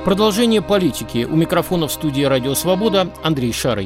Продолжение политики. У микрофона в студии «Радио Свобода» Андрей Шарый.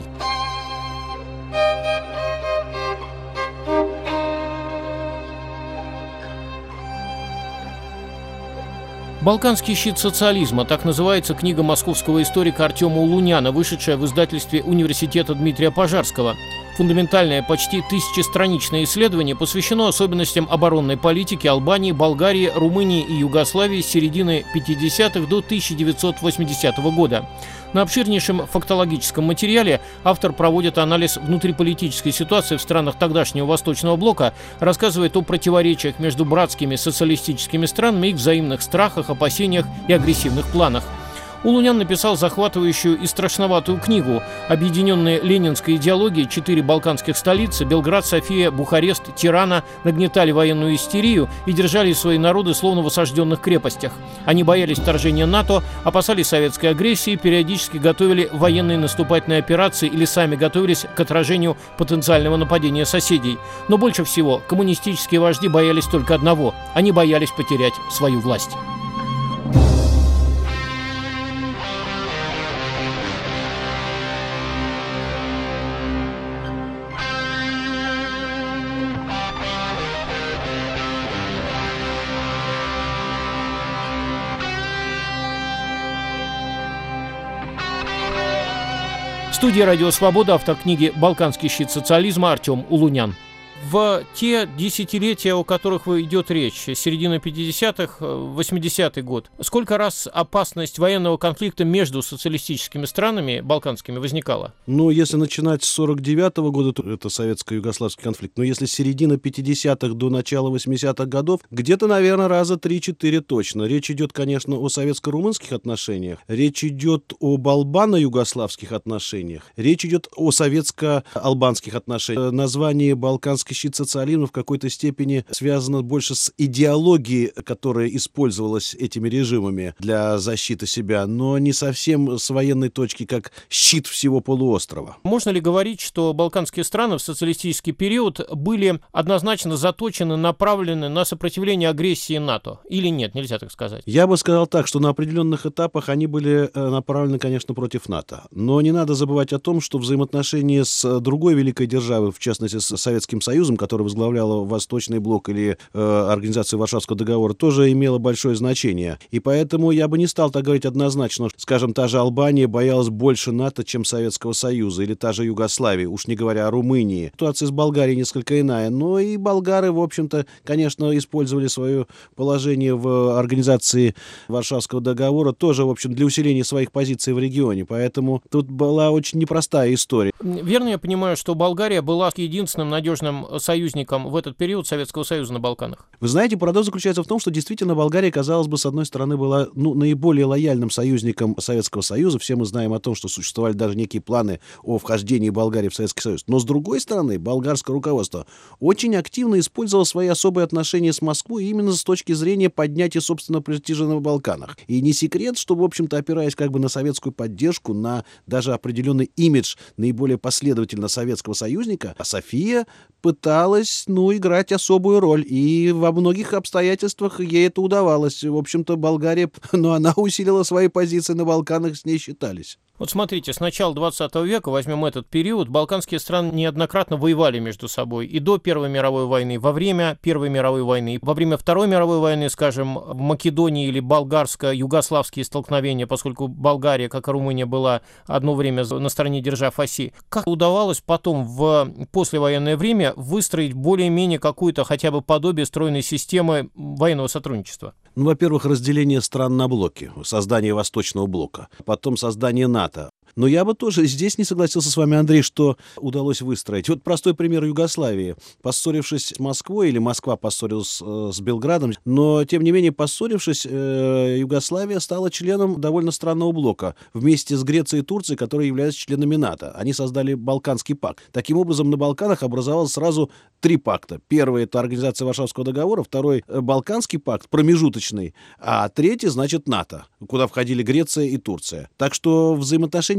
«Балканский щит социализма» – так называется книга московского историка Артема Улуняна, вышедшая в издательстве Университета Дмитрия Пожарского. Фундаментальное, почти 1000-страничное исследование посвящено особенностям оборонной политики Албании, Болгарии, Румынии и Югославии с середины 50-х до 1980 года. На обширнейшем фактологическом материале автор проводит анализ внутриполитической ситуации в странах тогдашнего Восточного блока, рассказывает о противоречиях между братскими социалистическими странами, их взаимных страхах, опасениях и агрессивных планах. Улунян написал захватывающую и страшноватую книгу. Объединенные ленинской идеологией 4 балканских столицы – Белград, София, Бухарест, Тирана – нагнетали военную истерию и держали свои народы словно в осажденных крепостях. Они боялись вторжения НАТО, опасались советской агрессии, периодически готовили военные наступательные операции или сами готовились к отражению потенциального нападения соседей. Но больше всего коммунистические вожди боялись только одного – они боялись потерять свою власть. В студии «Радио Свобода» автор книги «Балканский щит социализма» Артем Улунян. В те десятилетия, о которых идет речь, середина 50-х, 80-й год, сколько раз опасность военного конфликта между социалистическими странами балканскими возникала? Если начинать с 49-го года, то это советско-югославский конфликт. Но если с середины 50-х до начала 80-х годов, где-то, наверное, раза 3-4 точно. Речь идет, конечно, о советско-румынских отношениях, речь идет об албано-югославских отношениях, речь идет о советско-албанских отношениях. Название «Балканский щит социализма» в какой-то степени связано больше с идеологией, которая использовалась этими режимами для защиты себя, но не совсем с военной точки, как щит всего полуострова. Можно ли говорить, что балканские страны в социалистический период были однозначно заточены, направлены на сопротивление агрессии НАТО? Или нет, нельзя так сказать? Я бы сказал так, что на определенных этапах они были направлены, конечно, против НАТО. Но не надо забывать о том, что взаимоотношения с другой великой державой, в частности с Советским Союзом, который возглавляла Восточный блок или Организация Варшавского договора, тоже имело большое значение. И поэтому я бы не стал так говорить однозначно. Скажем, та же Албания боялась больше НАТО, чем Советского Союза, или та же Югославия, уж не говоря о Румынии. Ситуация с Болгарией несколько иная. Но и болгары, в общем-то, конечно, использовали свое положение в Организации Варшавского договора тоже, в общем, для усиления своих позиций в регионе. Поэтому тут была очень непростая история. Верно я понимаю, что Болгария была единственным надежным союзником в этот период Советского Союза на Балканах? Вы знаете, парадокс заключается в том, что действительно Болгария, казалось бы, с одной стороны была наиболее лояльным союзником Советского Союза. Все мы знаем о том, что существовали даже некие планы о вхождении Болгарии в Советский Союз. Но с другой стороны, болгарское руководство очень активно использовало свои особые отношения с Москвой именно с точки зрения поднятия собственного престижа на Балканах. И не секрет, что, в общем-то, опираясь как бы на советскую поддержку, на даже определенный имидж наиболее последовательно советского союзника, София пыталась, играть особую роль. И во многих обстоятельствах ей это удавалось. В общем-то, Болгария, она усилила свои позиции на Балканах, с ней считались. Вот смотрите, с начала 20 века, возьмем этот период, балканские страны неоднократно воевали между собой и до Первой мировой войны, во время Первой мировой войны, во время Второй мировой войны, скажем, в Македонии или болгарско-югославские столкновения, поскольку Болгария, как и Румыния, была одно время на стороне держав оси. Как удавалось потом в послевоенное время выстроить более-менее какую-то хотя бы подобие стройной системы военного сотрудничества? Во-первых, разделение стран на блоки, создание Восточного блока, потом создание НАТО. Но я бы тоже здесь не согласился с вами, Андрей, что удалось выстроить. Вот простой пример Югославии. Поссорившись с Москвой, или Москва поссорилась с Белградом, но, тем не менее, поссорившись, Югославия стала членом довольно странного блока, вместе с Грецией и Турцией, которые являются членами НАТО. Они создали Балканский пакт. Таким образом, на Балканах образовалось сразу 3 пакта. Первый — это Организация Варшавского договора, второй — Балканский пакт, промежуточный, а третий, значит, НАТО, куда входили Греция и Турция. Так что взаимоотношения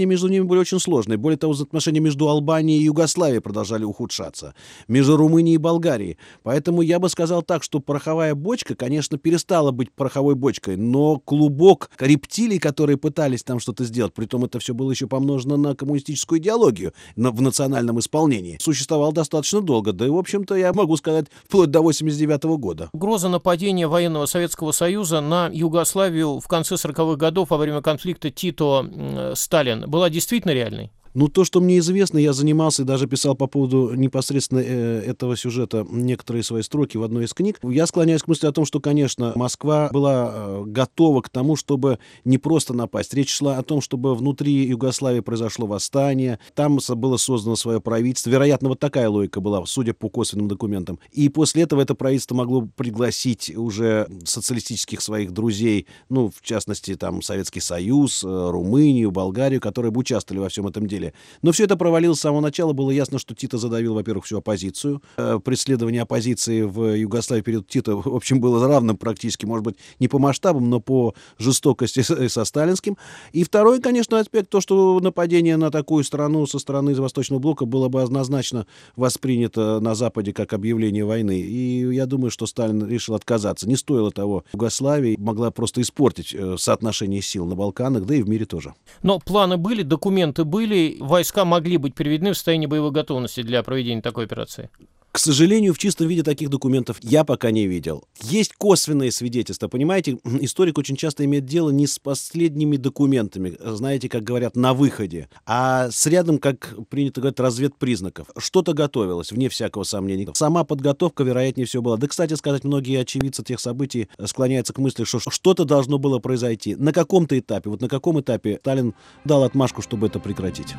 между ними были очень сложные. Более того, взаимоотношения между Албанией и Югославией продолжали ухудшаться. Между Румынией и Болгарией. Поэтому я бы сказал так, что пороховая бочка, конечно, перестала быть пороховой бочкой, но клубок рептилий, которые пытались там что-то сделать, притом это все было еще помножено на коммунистическую идеологию в национальном исполнении, существовал достаточно долго. Да и, в общем-то, я могу сказать, вплоть до 1989 года. Угроза нападения военного Советского Союза на Югославию в конце 40-х годов во время конфликта Тито-Сталин была действительно реальной? Ну, то, что мне известно, я занимался и даже писал по поводу непосредственно этого сюжета некоторые свои строки в одной из книг. Я склоняюсь к мысли о том, что, конечно, Москва была готова к тому, чтобы не просто напасть. Речь шла о том, чтобы внутри Югославии произошло восстание, там было создано свое правительство. Вероятно, вот такая логика была, судя по косвенным документам. И после этого это правительство могло пригласить уже социалистических своих друзей, ну, в частности, там, Советский Союз, Румынию, Болгарию, которые бы участвовали во всем этом деле. Но все это провалилось с самого начала. Было ясно, что Тито задавил, во-первых, всю оппозицию. Преследование оппозиции в Югославии перед Тито, в общем, было равным практически, может быть, не по масштабам, но по жестокости со сталинским. И второй, конечно, аспект, то, что нападение на такую страну со стороны Восточного блока было бы однозначно воспринято на Западе как объявление войны. И я думаю, что Сталин решил отказаться. Не стоило того. Югославия могла просто испортить соотношение сил на Балканах, да и в мире тоже. Но планы были, документы были, войска могли быть приведены в состояние боевой готовности для проведения такой операции? К сожалению, в чистом виде таких документов я пока не видел. Есть косвенные свидетельства. Понимаете, историк очень часто имеет дело не с последними документами, знаете, как говорят, на выходе, а с рядом, как принято говорить, разведпризнаков. Что-то готовилось, вне всякого сомнения. Сама подготовка, вероятнее всего, была. Да, кстати сказать, многие очевидцы тех событий склоняются к мысли, что что-то должно было произойти. На каком-то этапе, вот на каком этапе Сталин дал отмашку, чтобы это прекратить.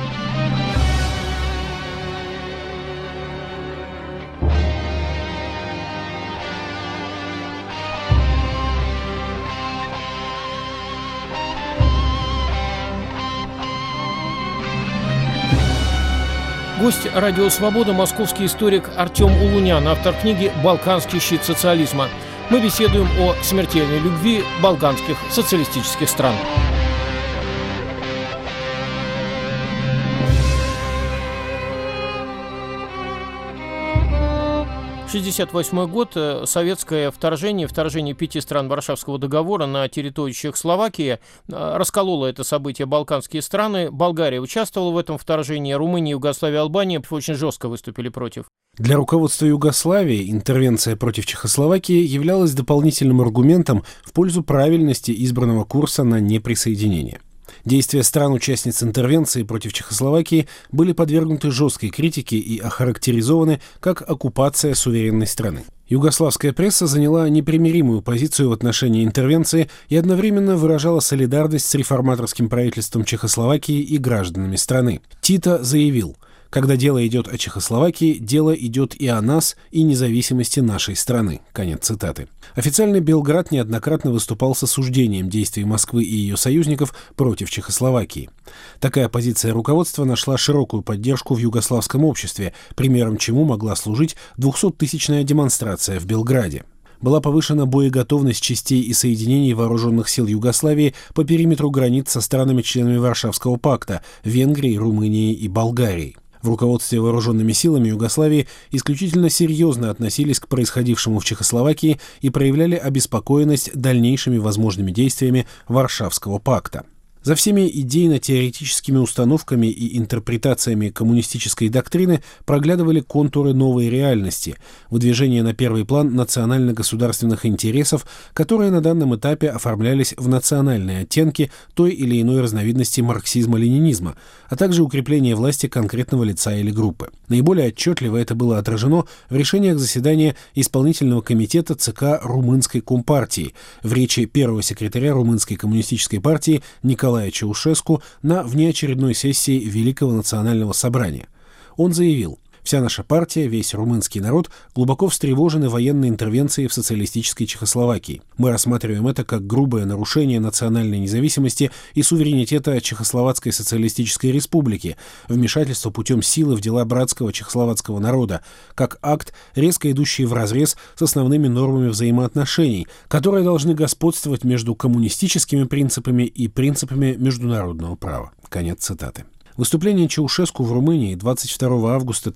Гость «Радио Свобода» — московский историк Артем Улунян, автор книги «Балканский щит социализма». Мы беседуем о смертельной любви балканских социалистических стран. 1968 год. Советское вторжение 5 стран Варшавского договора на территорию Чехословакии раскололо это событие балканские страны. Болгария участвовала в этом вторжении, Румыния, Югославия, Албания очень жестко выступили против. Для руководства Югославии интервенция против Чехословакии являлась дополнительным аргументом в пользу правильности избранного курса на неприсоединение. Действия стран-участниц интервенции против Чехословакии были подвергнуты жесткой критике и охарактеризованы как оккупация суверенной страны. Югославская пресса заняла непримиримую позицию в отношении интервенции и одновременно выражала солидарность с реформаторским правительством Чехословакии и гражданами страны. Тито заявил: «Когда дело идет о Чехословакии, дело идет и о нас, и независимости нашей страны». Конец цитаты. Официальный Белград неоднократно выступал с осуждением действий Москвы и ее союзников против Чехословакии. Такая позиция руководства нашла широкую поддержку в югославском обществе, примером чему могла служить 200-тысячная демонстрация в Белграде. Была повышена боеготовность частей и соединений вооруженных сил Югославии по периметру границ со странами-членами Варшавского пакта – Венгрией, Румынией и Болгарией. В руководстве вооруженными силами Югославии исключительно серьезно относились к происходившему в Чехословакии и проявляли обеспокоенность дальнейшими возможными действиями Варшавского пакта. За всеми идейно-теоретическими установками и интерпретациями коммунистической доктрины проглядывали контуры новой реальности, выдвижение на первый план национально-государственных интересов, которые на данном этапе оформлялись в национальные оттенки той или иной разновидности марксизма-ленинизма, а также укрепление власти конкретного лица или группы. Наиболее отчетливо это было отражено в решениях заседания Исполнительного комитета ЦК Румынской Компартии в речи первого секретаря Румынской коммунистической партии Николая Чаушеску на внеочередной сессии Великого национального собрания. Он заявил: Вся наша партия, весь румынский народ глубоко встревожены военной интервенцией в социалистической Чехословакии. Мы рассматриваем это как грубое нарушение национальной независимости и суверенитета Чехословацкой социалистической республики, вмешательство путем силы в дела братского чехословацкого народа, как акт, резко идущий вразрез с основными нормами взаимоотношений, которые должны господствовать между коммунистическими принципами и принципами международного права. Конец цитаты. Выступление Чаушеску в Румынии 22 августа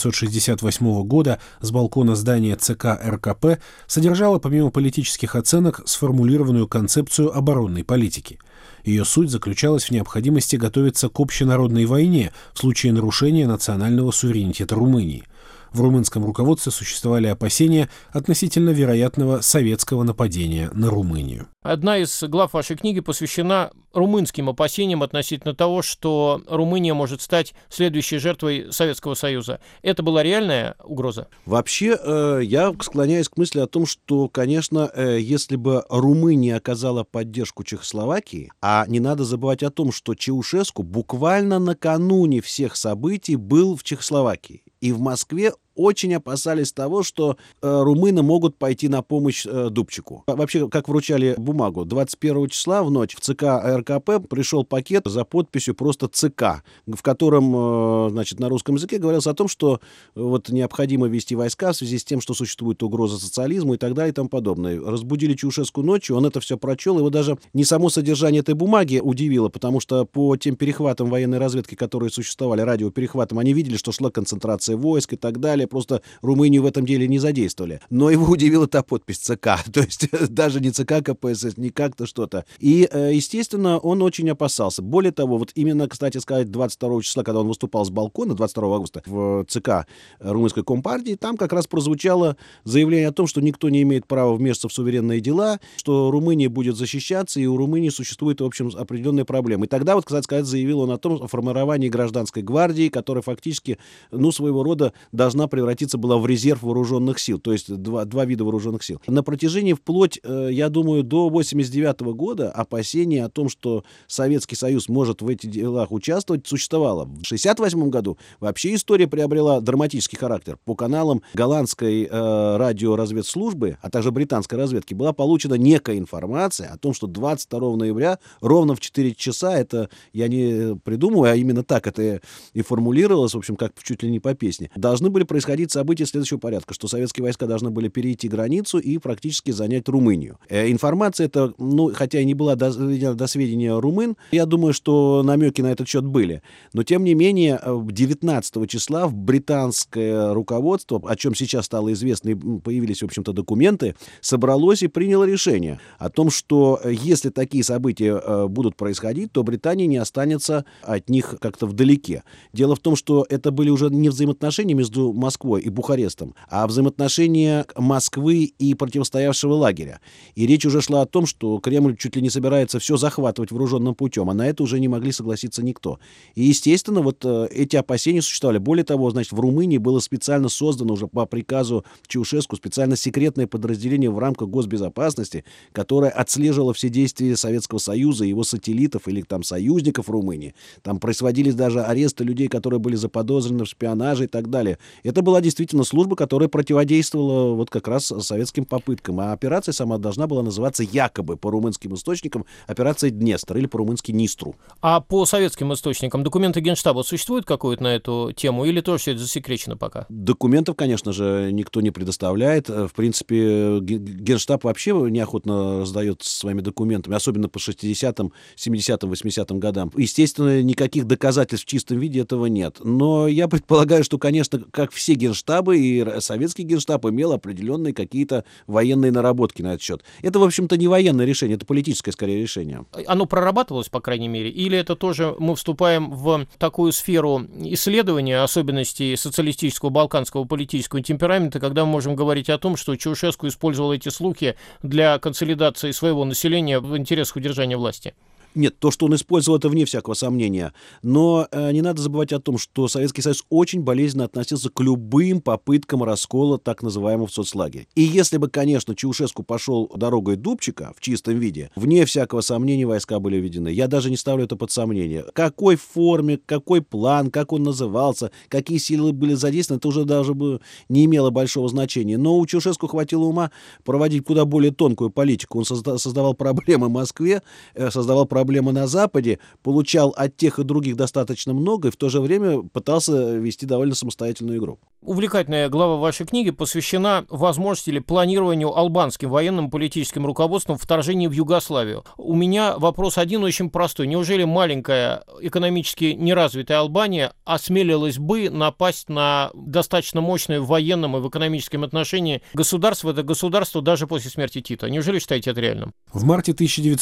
1968 года с балкона здания ЦК РКП содержало, помимо политических оценок, сформулированную концепцию оборонной политики. Ее суть заключалась в необходимости готовиться к общенародной войне в случае нарушения национального суверенитета Румынии. В румынском руководстве существовали опасения относительно вероятного советского нападения на Румынию. Одна из глав вашей книги посвящена румынским опасениям относительно того, что Румыния может стать следующей жертвой Советского Союза. Это была реальная угроза? Вообще, я склоняюсь к мысли о том, что, конечно, если бы Румыния оказала поддержку Чехословакии, а не надо забывать о том, что Чаушеску буквально накануне всех событий был в Чехословакии. И в Москве очень опасались того, что румыны могут пойти на помощь Дубчику. Вообще, как вручали бумагу, 21 числа в ночь в ЦК РКП пришел пакет за подписью просто ЦК, в котором, значит, на русском языке говорилось о том, что вот необходимо ввести войска в связи с тем, что существует угроза социализму и так далее и тому подобное. Разбудили Чаушеску ночью, он это все прочел, его даже не само содержание этой бумаги удивило, потому что по тем перехватам военной разведки, которые существовали, радиоперехватам, они видели, что шла концентрация войск и так далее, просто Румынию в этом деле не задействовали. Но его удивила та подпись ЦК, то есть даже не ЦК КПСС, не как-то что-то. И, естественно, он очень опасался. Более того, вот именно, кстати сказать, 22 числа, когда он выступал с балкона, 22 августа, в ЦК Румынской Компартии, там как раз прозвучало заявление о том, что никто не имеет права вмешиваться в суверенные дела, что Румыния будет защищаться, и у Румынии существует, в общем, определенные проблемы. И тогда, вот, кстати сказать, заявил он о формировании гражданской гвардии, которая фактически, своего рода должна превратиться была в резерв вооруженных сил, то есть два вида вооруженных сил. На протяжении вплоть, я думаю, до 1989 года опасения о том, что Советский Союз может в этих делах участвовать, существовало. В 1968 году вообще история приобрела драматический характер. По каналам голландской радиоразведслужбы, а также британской разведки, была получена некая информация о том, что 22 ноября ровно в 4 часа, это я не придумываю, а именно так это и формулировалось, в общем, как чуть ли не по песне, должны были происходить события следующего порядка, что советские войска должны были перейти границу и практически занять Румынию. Информация эта, хотя и не была доведена до сведения румын, я думаю, что намеки на этот счет были. Но, тем не менее, 19 числа в британское руководство, о чем сейчас стало известно и появились, в общем-то, документы, собралось и приняло решение о том, что если такие события будут происходить, то Британия не останется от них как-то вдалеке. Дело в том, что это были уже не взаимоотношения между Москвой и Бухарестом, а взаимоотношения Москвы и противостоявшего лагеря. И речь уже шла о том, что Кремль чуть ли не собирается все захватывать вооруженным путем, а на это уже не могли согласиться никто. И, естественно, вот эти опасения существовали. Более того, значит, в Румынии было специально создано уже по приказу Чаушеску специально секретное подразделение в рамках госбезопасности, которое отслеживало все действия Советского Союза, его сателлитов или там союзников Румынии. Там происходили даже аресты людей, которые были заподозрены в шпионаже и так далее. Это была действительно служба, которая противодействовала вот как раз советским попыткам. А операция сама должна была называться якобы по румынским источникам операция Днестр или по-румынски Нистру. А по советским источникам документы Генштаба существуют какое-то на эту тему или тоже все это засекречено пока? Документов, конечно же, никто не предоставляет. В принципе, Генштаб вообще неохотно раздает своими документами, особенно по 60-м, 70-м, 80-м годам. Естественно, никаких доказательств в чистом виде этого нет. Но я предполагаю, что, конечно, как все генштабы, и советский генштаб имел определенные какие-то военные наработки на этот счет. Это, в общем-то, не военное решение, это политическое, скорее, решение. Оно прорабатывалось, по крайней мере, или это тоже мы вступаем в такую сферу исследования особенностей социалистического балканского политического темперамента, когда мы можем говорить о том, что Чаушеску использовал эти слухи для консолидации своего населения в интересах удержания власти? Нет, то, что он использовал, это вне всякого сомнения. Но не надо забывать о том, что Советский Союз очень болезненно относился к любым попыткам раскола так называемого соцлагеря. И если бы, конечно, Чаушеску пошел дорогой Дубчика в чистом виде, вне всякого сомнения войска были введены. Я даже не ставлю это под сомнение. Какой форме, какой план, как он назывался, какие силы были задействованы, это уже даже бы не имело большого значения. Но у Чаушеску хватило ума проводить куда более тонкую политику. Он создавал проблемы Москве, создавал проблемы на Западе, получал от тех и других достаточно много и в то же время пытался вести довольно самостоятельную игру. Увлекательная глава вашей книги посвящена возможности или планированию албанским военным и политическим руководством вторжения в Югославию. У меня вопрос один очень простой. Неужели маленькая, экономически неразвитая Албания осмелилась бы напасть на достаточно мощное в военном и в экономическом отношении государство, это государство даже после смерти Тита? Неужели считаете это реальным? В марте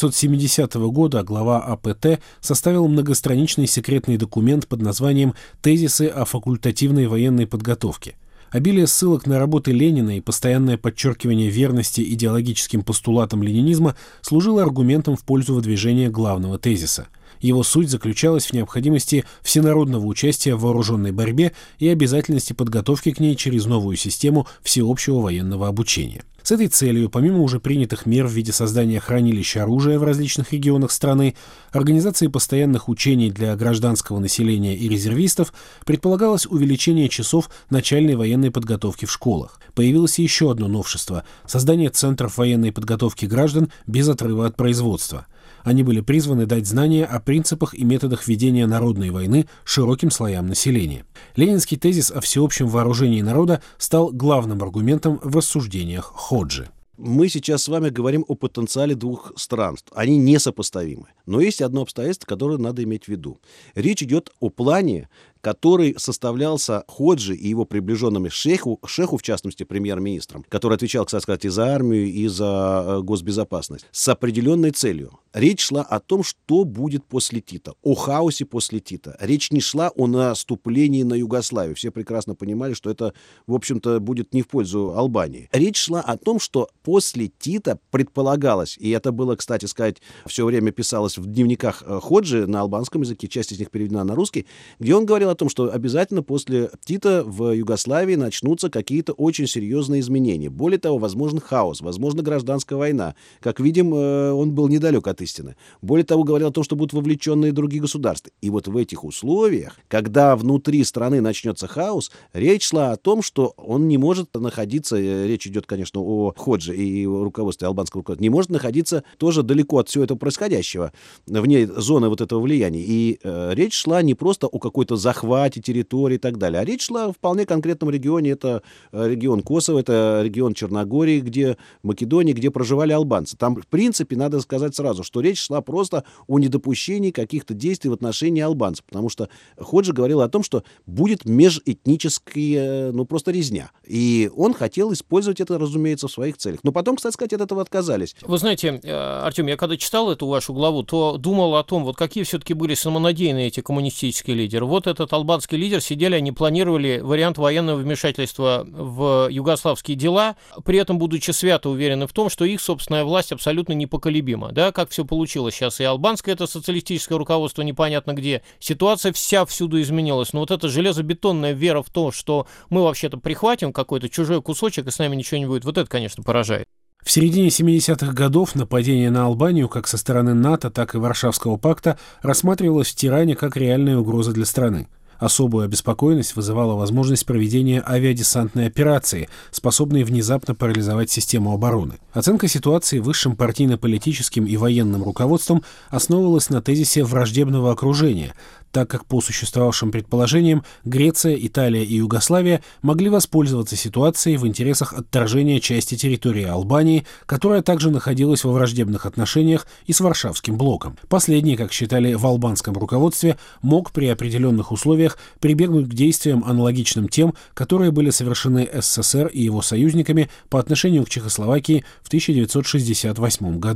1970 года глава АПТ составил многостраничный секретный документ под названием «Тезисы о факультативной военной подготовке». Обилие ссылок на работы Ленина и постоянное подчеркивание верности идеологическим постулатам ленинизма служило аргументом в пользу выдвижения главного тезиса. Его суть заключалась в необходимости всенародного участия в вооруженной борьбе и обязательности подготовки к ней через новую систему всеобщего военного обучения. С этой целью, помимо уже принятых мер в виде создания хранилищ оружия в различных регионах страны, организации постоянных учений для гражданского населения и резервистов, предполагалось увеличение часов начальной военной подготовки в школах. Появилось еще одно новшество – создание центров военной подготовки граждан без отрыва от производства. Они были призваны дать знания о принципах и методах ведения народной войны широким слоям населения. Ленинский тезис о всеобщем вооружении народа стал главным аргументом в рассуждениях Ходжи. Мы сейчас с вами говорим о потенциале двух стран. Они несопоставимы. Но есть одно обстоятельство, которое надо иметь в виду. Речь идет о плане, который составлялся Ходжи и его приближенными шейху, в частности, премьер-министром, который отвечал, кстати сказать, и за армию, и за госбезопасность, с определенной целью. Речь шла о том, что будет после Тита, о хаосе после Тита. Речь не шла о наступлении на Югославию. Все прекрасно понимали, что это, в общем-то, будет не в пользу Албании. Речь шла о том, что после Тита предполагалось, и это было, кстати сказать, все время писалось в дневниках Ходжи на албанском языке, часть из них переведена на русский, где он говорил о том, что обязательно после Тита в Югославии начнутся какие-то очень серьезные изменения. Более того, возможен хаос, возможно, гражданская война. Как видим, он был недалек от истины. Более того, говорил о том, что будут вовлечены и другие государства. И вот в этих условиях, когда внутри страны начнется хаос, речь шла о том, что он не может находиться, речь идет, конечно, о Ходжи и руководстве албанского руководства, не может находиться тоже далеко от всего этого происходящего, вне зоны вот этого влияния. И речь шла не просто о какой-то захвате территории и так далее. А речь шла о вполне конкретном регионе. Это регион Косово, это регион Черногории, где Македонии, где проживали албанцы. Там, в принципе, надо сказать сразу, что речь шла просто о недопущении каких-то действий в отношении албанцев. Потому что Ходжи говорил о том, что будет межэтническая, просто резня. И он хотел использовать это, разумеется, в своих целях. Но потом, кстати сказать, от этого отказались. Вы знаете, Артем, я когда читал эту вашу главу, то думал о том, вот какие все-таки были самонадеянные эти коммунистические лидеры. Вот этот албанский лидер, сидели, они планировали вариант военного вмешательства в югославские дела, при этом будучи свято уверены в том, что их собственная власть абсолютно непоколебима. Да, как все получилось сейчас. И албанское это социалистическое руководство непонятно где. Ситуация вся всюду изменилась. Но вот эта железобетонная вера в то, что мы вообще-то прихватим какой-то чужой кусочек и с нами ничего не будет, вот это, конечно, поражает. В середине 70-х годов нападение на Албанию как со стороны НАТО, так и Варшавского пакта рассматривалось в Тиране как реальная угроза для страны. Особую обеспокоенность вызывала возможность проведения авиадесантной операции, способной внезапно парализовать систему обороны. Оценка ситуации высшим партийно-политическим и военным руководством основывалась на тезисе враждебного окружения, так как по существовавшим предположениям Греция, Италия и Югославия могли воспользоваться ситуацией в интересах отторжения части территории Албании, которая также находилась во враждебных отношениях и с Варшавским блоком. Последний, как считали в албанском руководстве, мог при определенных условиях прибегнуть к действиям, аналогичным тем, которые были совершены СССР и его союзниками по отношению к Чехословакии в 1968 году.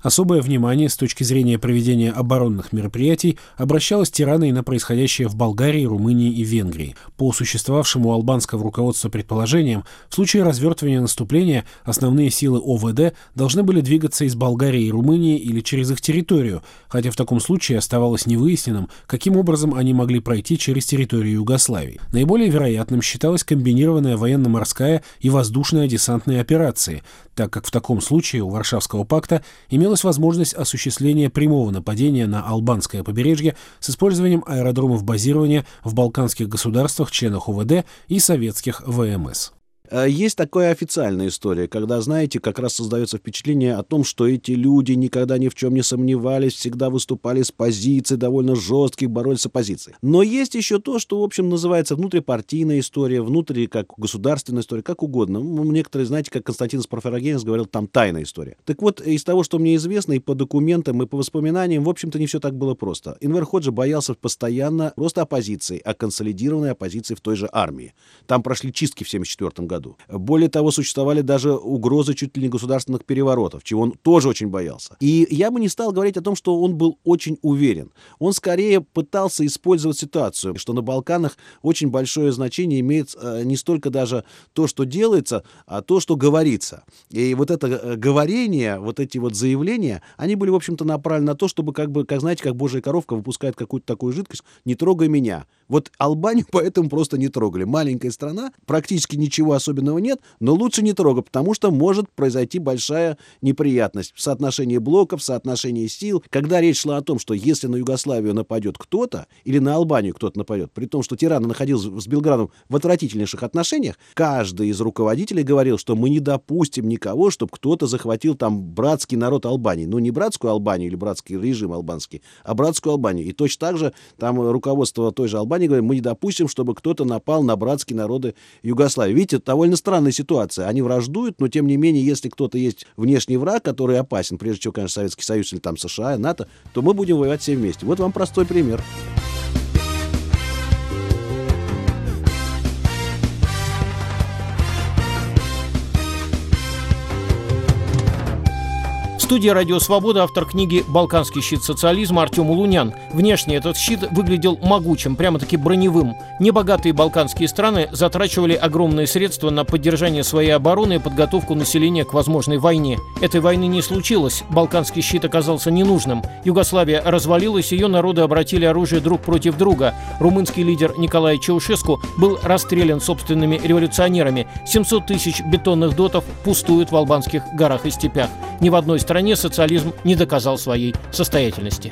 Особое внимание с точки зрения проведения оборонных мероприятий обращалось Тираной на происходящее в Болгарии, Румынии и Венгрии. По существовавшему у албанского руководства предположениям, в случае развертывания наступления основные силы ОВД должны были двигаться из Болгарии и Румынии или через их территорию, хотя в таком случае оставалось невыясненным, каким образом они могли пройти через территорию Югославии. Наиболее вероятным считалась комбинированная военно-морская и воздушная десантные операции, так как в таком случае у Варшавского пакта имелась возможность осуществления прямого нападения на албанское побережье с использованием аэродромов базирования в балканских государствах, членах ОВД и советских ВМС. Есть такая официальная история, когда, знаете, как раз создается впечатление о том, что эти люди никогда ни в чем не сомневались, всегда выступали с позиций довольно жестких, боролись с оппозицией. Но есть еще то, что, в общем, называется внутрипартийная история, государственная история, как угодно. Некоторые, знаете, как Константин Парфирогенис говорил, там тайная история. Так вот, из того, что мне известно, и по документам, и по воспоминаниям, в общем-то, не все так было просто. Энвер Ходжа боялся постоянно просто оппозиции, а консолидированной оппозиции в той же армии. Там прошли чистки в 1974 году. Более того, существовали даже угрозы чуть ли не государственных переворотов, чего он тоже очень боялся. И я бы не стал говорить о том, что он был очень уверен. Он скорее пытался использовать ситуацию, что на Балканах очень большое значение имеет не столько даже то, что делается, а то, что говорится. И вот это говорение, вот эти вот заявления, они были, в общем-то, направлены на то, чтобы, как знаете, как божья коровка выпускает какую-то такую жидкость, не трогай меня. Вот Албанию поэтому просто не трогали. Маленькая страна, практически ничего особенного нет, но лучше не трогать, потому что может произойти большая неприятность в соотношении блоков, в соотношении сил. Когда речь шла о том, что если на Югославию нападет кто-то, или на Албанию кто-то нападет, при том, что Тирана находился с Белградом в отвратительнейших отношениях, каждый из руководителей говорил, что мы не допустим никого, чтобы кто-то захватил там братский народ Албании. Ну, не братскую Албанию или братский режим албанский, а братскую Албанию. И точно так же там руководство той же Албании говорит, мы не допустим, чтобы кто-то напал на братские народы Югославии. Видите, это довольно странная ситуация. Они враждуют, но тем не менее, если кто-то есть внешний враг, который опасен, прежде всего, конечно, Советский Союз или там США, НАТО, то мы будем воевать все вместе. Вот вам простой пример. В студии «Радио Свобода» автор книги «Балканский щит социализма» Артем Улунян. Внешне этот щит выглядел могучим, прямо-таки броневым. Небогатые балканские страны затрачивали огромные средства на поддержание своей обороны и подготовку населения к возможной войне. Этой войны не случилось, балканский щит оказался ненужным. Югославия развалилась, ее народы обратили оружие друг против друга. Румынский лидер Николай Чаушеску был расстрелян собственными революционерами. 700 тысяч бетонных дотов пустуют в албанских горах и степях. Ни в одной стране социализм не доказал своей состоятельности.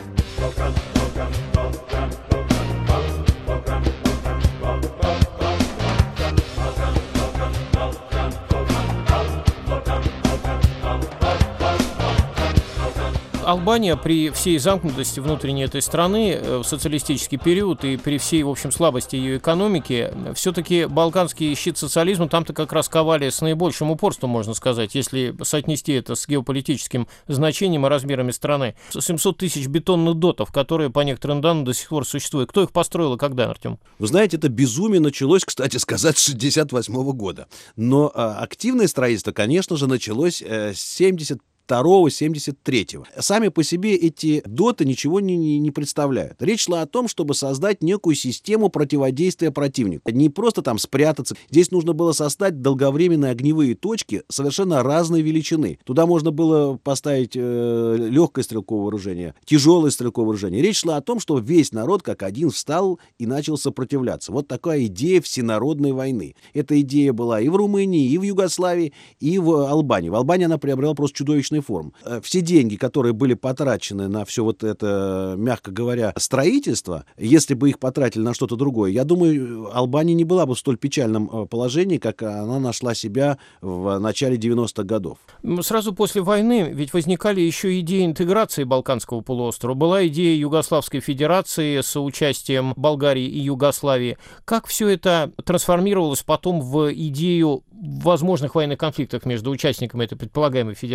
Албания при всей замкнутости внутренней этой страны в социалистический период и при всей, в общем, слабости ее экономики, все-таки балканский щит социализма там-то как раз ковали с наибольшим упорством, можно сказать, если соотнести это с геополитическим значением и размерами страны. 700 тысяч бетонных дотов, которые, по некоторым данным, до сих пор существуют. Кто их построил и когда, Артем? Вы знаете, это безумие началось, кстати сказать, с 1968 года. Но активное строительство, конечно же, началось с 1972-1973. Сами по себе эти доты ничего не представляют. Речь шла о том, чтобы создать некую систему противодействия противнику. Не просто там спрятаться. Здесь нужно было создать долговременные огневые точки совершенно разной величины. Туда можно было поставить легкое стрелковое вооружение, тяжелое стрелковое вооружение. Речь шла о том, что весь народ как один встал и начал сопротивляться. Вот такая идея всенародной войны. Эта идея была и в Румынии, и в Югославии, и в Албании. В Албании она приобрела просто чудовищный форм. Все деньги, которые были потрачены на все вот это, мягко говоря, строительство, если бы их потратили на что-то другое, я думаю, Албания не была бы в столь печальном положении, как она нашла себя в начале 90-х годов. Сразу после войны ведь возникали еще идеи интеграции Балканского полуострова. Была идея Югославской Федерации с участием Болгарии и Югославии. Как все это трансформировалось потом в идею возможных военных конфликтов между участниками этой предполагаемой федерации?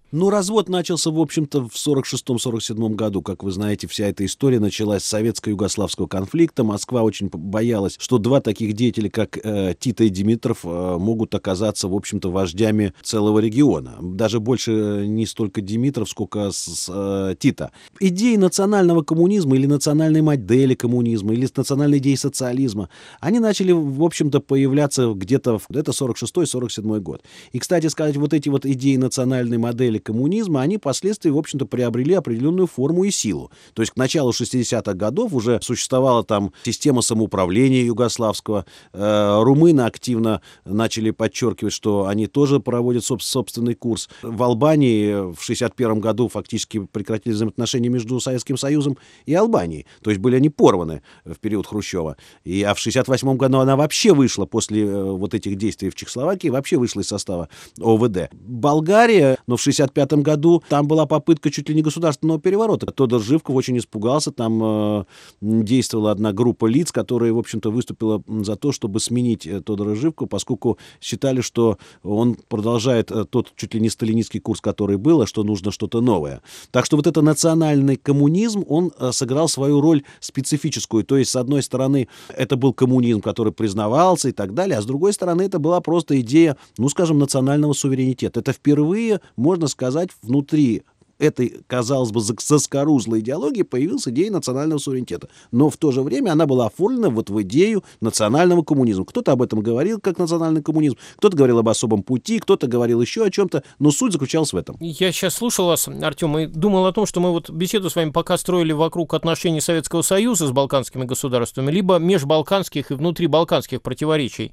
Ну, развод начался, в общем-то, в 46-47 году. Как вы знаете, вся эта история началась с советско-югославского конфликта. Москва очень боялась, что два таких деятеля, как Тита и Димитров, могут оказаться, в общем-то, вождями целого региона. Даже больше не столько Димитров, сколько Тита. Идеи национального коммунизма или национальной модели коммунизма, или национальной идеи социализма, они начали, в общем-то, появляться где-то 46-47 год. И, кстати сказать, вот эти вот идеи национальной модели коммунизма, они впоследствии, в общем-то, приобрели определенную форму и силу. То есть к началу 60-х годов уже существовала там система самоуправления югославского. Румыны активно начали подчеркивать, что они тоже проводят собственный курс. В Албании в 61 году фактически прекратили взаимоотношения между Советским Союзом и Албанией. То есть были они порваны в период Хрущева. А в 68 году она вообще вышла после вот этих действий в Чехословакии, вообще вышла из состава ОВД. Болгария, но в 65 году там была попытка чуть ли не государственного переворота. Тодор Живков очень испугался, там действовала одна группа лиц, которая, в общем-то, выступила за то, чтобы сменить Тодора Живкова, поскольку считали, что он продолжает тот чуть ли не сталинистский курс, который был, а что нужно что-то новое. Так что вот этот национальный коммунизм, он сыграл свою роль специфическую. То есть, с одной стороны, это был коммунизм, который признавался и так далее, а с другой стороны, это была просто идея, ну, скажем, национального суверенитета. Это впервые, можно сказать, внутри этой, казалось бы, заскорузлой идеологии появилась идея национального суверенитета. Но в то же время она была оформлена вот в идею национального коммунизма. Кто-то об этом говорил как национальный коммунизм, кто-то говорил об особом пути, кто-то говорил еще о чем-то, но суть заключалась в этом. Я сейчас слушал вас, Артем, и думал о том, что мы вот беседу с вами пока строили вокруг отношений Советского Союза с балканскими государствами, либо межбалканских и внутрибалканских противоречий.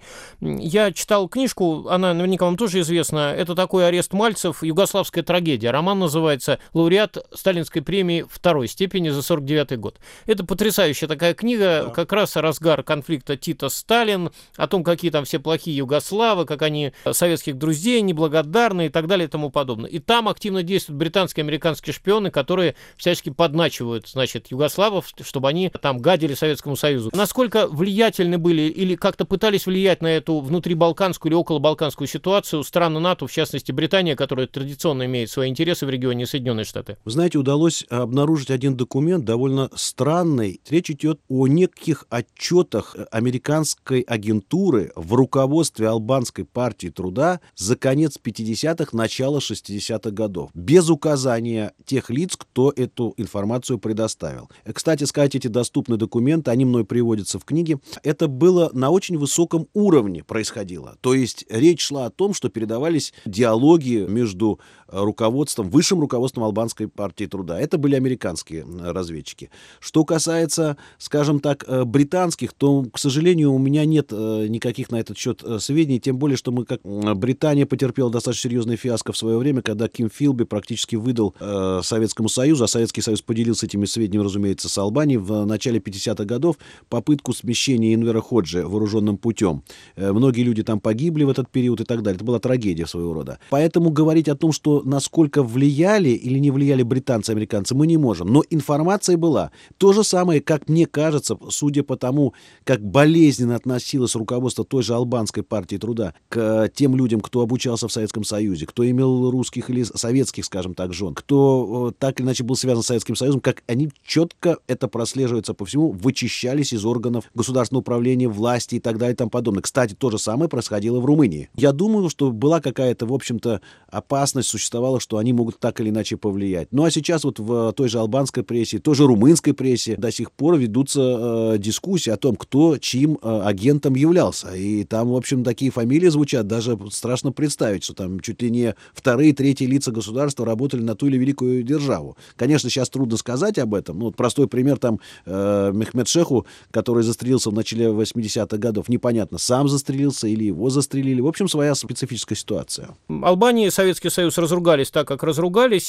Я читал книжку, она наверняка вам тоже известна, это такой «Арест Мальцев. Югославская трагедия». Роман называется «Лауреат Сталинской премии второй степени за 49 год». Это потрясающая такая книга, да. Как раз разгар конфликта Тита-Сталин, о том, какие там все плохие югославы, как они советских друзей неблагодарны и так далее и тому подобное. И там активно действуют британские и американские шпионы, которые всячески подначивают, значит, югославов, чтобы они там гадили Советскому Союзу. Насколько влиятельны были или как-то пытались влиять на эту внутрибалканскую или околобалканскую ситуацию страны НАТО, в частности Британия, которая традиционно имеет свои интересы в регионе, Соединенные Штаты? Вы знаете, удалось обнаружить один документ довольно странный. Речь идет о неких отчетах американской агентуры в руководстве Албанской партии труда за конец 50-х, начало 60-х годов. Без указания тех лиц, кто эту информацию предоставил. Кстати сказать, эти доступные документы, они мной приводятся в книге. Это было на очень высоком уровне происходило. То есть речь шла о том, что передавались диалоги между руководством, высшим руководством Албанской партии труда. Это были американские разведчики. Что касается, скажем так, британских, то, к сожалению, у меня нет никаких на этот счет сведений, тем более, что Британия потерпела достаточно серьезный фиаско в свое время, когда Ким Филби практически выдал Советскому Союзу, а Советский Союз поделился этими сведениями, разумеется, с Албанией в начале 50-х годов, попытку смещения Энвера Ходжи вооруженным путем. Многие люди там погибли в этот период и так далее. Это была трагедия своего рода. Поэтому говорить о том, что насколько влияли или не влияли британцы, американцы, мы не можем. Но информация была. То же самое, как мне кажется, судя по тому, как болезненно относилось руководство той же Албанской партии труда к тем людям, кто обучался в Советском Союзе, кто имел русских или советских, скажем так, жен, кто так или иначе был связан с Советским Союзом, как они четко, это прослеживается по всему, вычищались из органов государственного управления, власти и так далее и тому подобное. Кстати, то же самое происходило в Румынии. Я думаю, что была какая-то, в общем-то, опасность существовала, что они могут так или иначе повлиять. Ну а сейчас вот в той же албанской прессе, той же румынской прессе до сих пор ведутся дискуссии о том, кто чьим агентом являлся. И там, в общем, такие фамилии звучат, даже страшно представить, что там чуть ли не вторые, третьи лица государства работали на ту или великую державу. Конечно, сейчас трудно сказать об этом. Ну, вот простой пример, там Мехмед Шеху, который застрелился в начале 80-х годов, непонятно, сам застрелился или его застрелили. В общем, своя специфическая ситуация. Албания и Советский Союз разругались так, как разругались,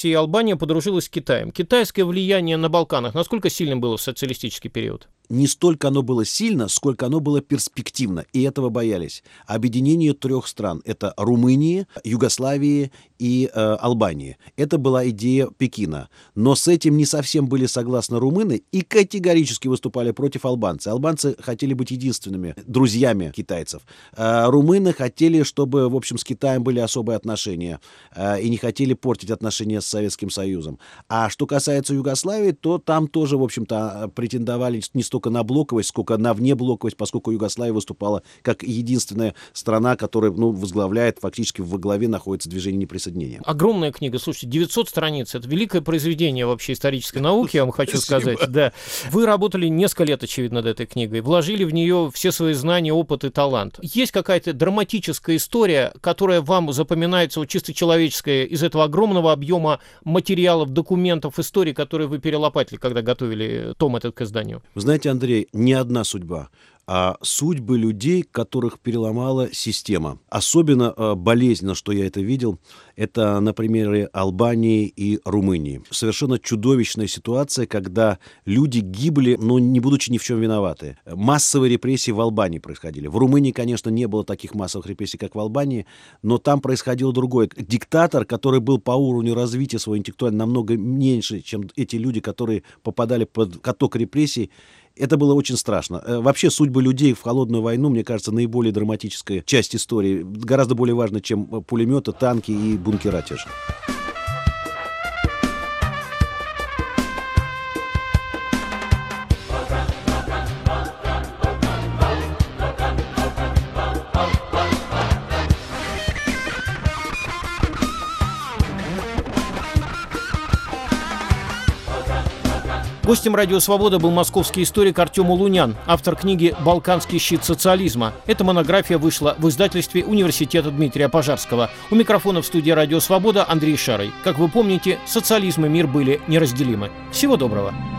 Россия и Албания подружилась с Китаем. Китайское влияние на Балканах насколько сильным было в социалистический период? Не столько оно было сильно, сколько оно было перспективно, и этого боялись. Объединение 3 стран – это Румынии, Югославии и Албании. Это была идея Пекина. Но с этим не совсем были согласны румыны и категорически выступали против албанцев. Албанцы хотели быть единственными друзьями китайцев. Румыны хотели, чтобы, в общем, с Китаем были особые отношения и не хотели портить отношения с Советским Союзом. А что касается Югославии, то там тоже, в общем-то, претендовали не столько на блоковость, сколько на внеблоковость, поскольку Югославия выступала как единственная страна, которая возглавляет, фактически во главе находится движение неприсоединения. Огромная книга, слушайте, 900 страниц. Это великое произведение вообще исторической науки, я вам хочу сказать. Да. Вы работали несколько лет, очевидно, над этой книгой, вложили в нее все свои знания, опыт и талант. Есть какая-то драматическая история, которая вам запоминается, вот чисто человеческая, из этого огромного объема материалов, документов, историй, которые вы перелопатили, когда готовили том этот к изданию? Вы знаете, Андрей, не одна судьба, а судьбы людей, которых переломала система. Особенно болезненно, что я это видел, это на примере Албании и Румынии. Совершенно чудовищная ситуация, когда люди гибли, но не будучи ни в чем виноваты. Массовые репрессии в Албании происходили. В Румынии, конечно, не было таких массовых репрессий, как в Албании, но там происходило другое. Диктатор, который был по уровню развития своего интеллектуально намного меньше, чем эти люди, которые попадали под каток репрессий, это было очень страшно. Вообще судьбы людей в холодную войну, мне кажется, наиболее драматическая часть истории. Гораздо более важна, чем пулеметы, танки и бункера те же. Гостем «Радио Свобода» был московский историк Артем Улунян, автор книги «Балканский щит социализма». Эта монография вышла в издательстве Университета Дмитрия Пожарского. У микрофона в студии «Радио Свобода» Андрей Шарый. Как вы помните, социализм и мир были неразделимы. Всего доброго.